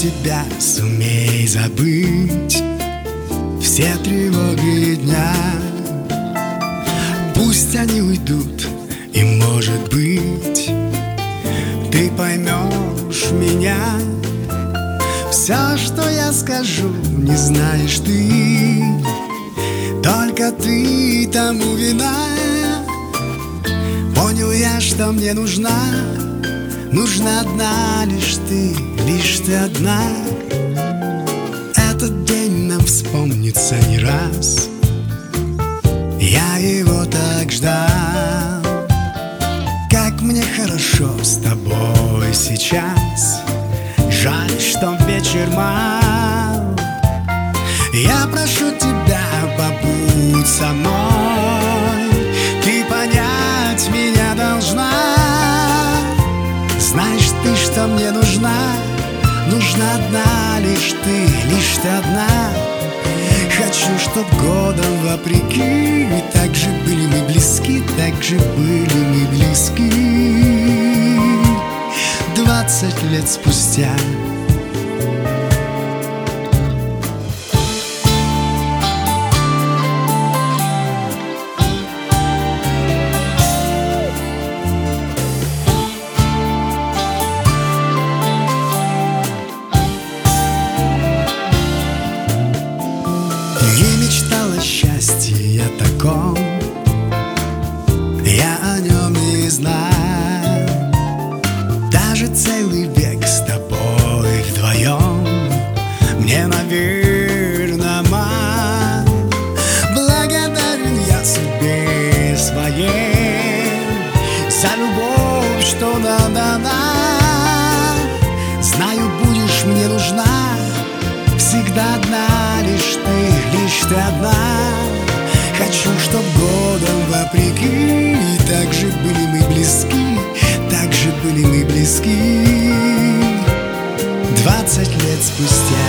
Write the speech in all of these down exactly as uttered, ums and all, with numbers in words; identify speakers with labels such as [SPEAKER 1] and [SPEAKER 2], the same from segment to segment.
[SPEAKER 1] тебя сумей забыть все тревоги дня. Пусть они уйдут, и, может быть, ты поймешь меня. Все, что я скажу, не знаешь ты, только ты тому вина. Понял я, что мне нужна, нужна одна лишь ты, лишь ты одна. Этот день нам вспомнится не раз, я его так ждал. Как мне хорошо с тобой сейчас, жаль, что вечер мал. Я прошу тебя, побудь со мной, ты понять меня должна. Знаешь ты, что мне нужна, нужна одна лишь ты, лишь ты одна. Хочу, чтоб годом вопреки так же были мы близки, так же были мы близки. Двадцать лет спустя. Не мечтал о счастье я таком, я о нем не знаю. Даже целый век с тобой вдвоем мне, наверно, мало. Благодарен я судьбе своей за любовь, что нам дана. Знаю, будешь мне нужна всегда одна лишь ты, лишь ты одна. Хочу, чтоб годом вопреки так же были мы близки, так же были мы близки. Двадцать лет спустя.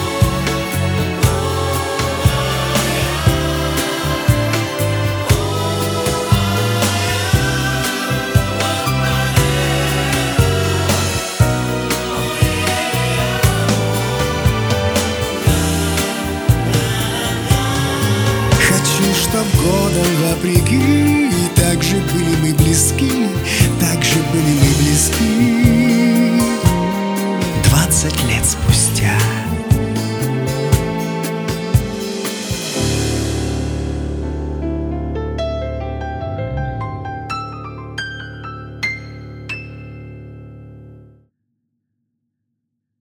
[SPEAKER 1] Чтоб годом вопреки так же были мы близки, так же были мы близки.